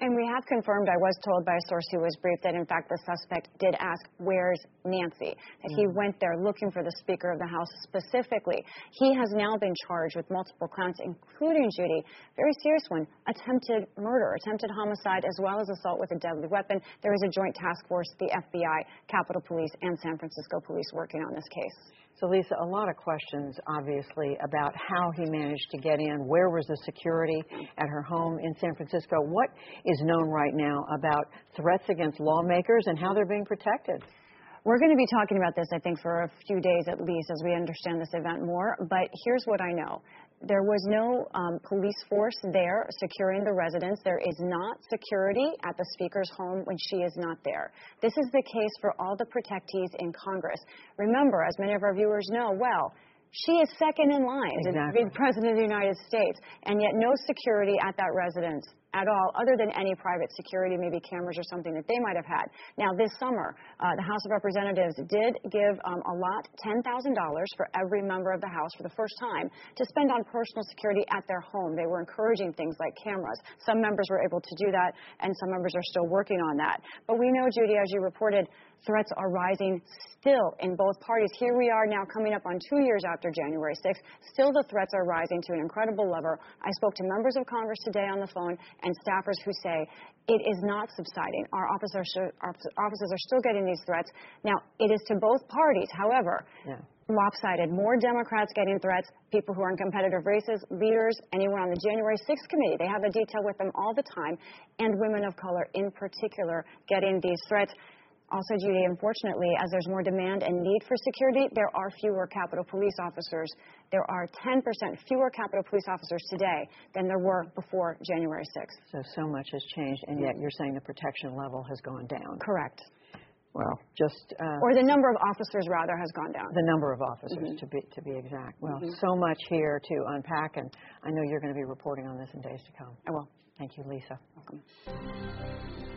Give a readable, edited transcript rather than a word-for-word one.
And we have confirmed, I was told by a source who was briefed, that in fact the suspect did ask, "Where's Nancy?" That he went there looking for the Speaker of the House specifically. He has now been charged with multiple counts, including, Judy, very serious one, attempted murder, attempted homicide, as well as assault with a deadly weapon. There is a joint task force, the FBI, Capitol Police, and San Francisco Police working on this case. So, Lisa, a lot of questions, obviously, about how he managed to get in. Where was the security at her home in San Francisco? What is known right now about threats against lawmakers and how they're being protected? We're going to be talking about this, I think, for a few days at least as we understand this event more. But here's what I know. There was no police force there securing the residence. There is not security at the Speaker's home when she is not there. This is the case for all the protectees in Congress. Remember, as many of our viewers know well, she is second in line to be President of the United States, and yet no security at that residence at all, other than any private security, maybe cameras or something that they might have had. Now, this summer, the House of Representatives did give $10,000 for every member of the House for the first time to spend on personal security at their home. They were encouraging things like cameras. Some members were able to do that, and some members are still working on that. But we know, Judy, as you reported, threats are rising still in both parties. Here we are now coming up on 2 years after January 6th. Still the threats are rising to an incredible level. I spoke to members of Congress today on the phone and staffers who say it is not subsiding. Our officers are still getting these threats. Now, it is to both parties, however. Lopsided. More Democrats getting threats, people who are in competitive races, leaders, anyone on the January 6th committee. They have a detail with them all the time, and women of color in particular getting these threats. Also, Judy, unfortunately, as there's more demand and need for security, there are fewer Capitol Police officers. There are 10% fewer Capitol Police officers today than there were before January 6th. So much has changed, and yet you're saying the protection level has gone down. Correct. Well, just... or the number of officers, rather, has gone down. The number of officers, to be exact. Well, so much here to unpack, and I know you're going to be reporting on this in days to come. I will. Thank you, Lisa. Welcome.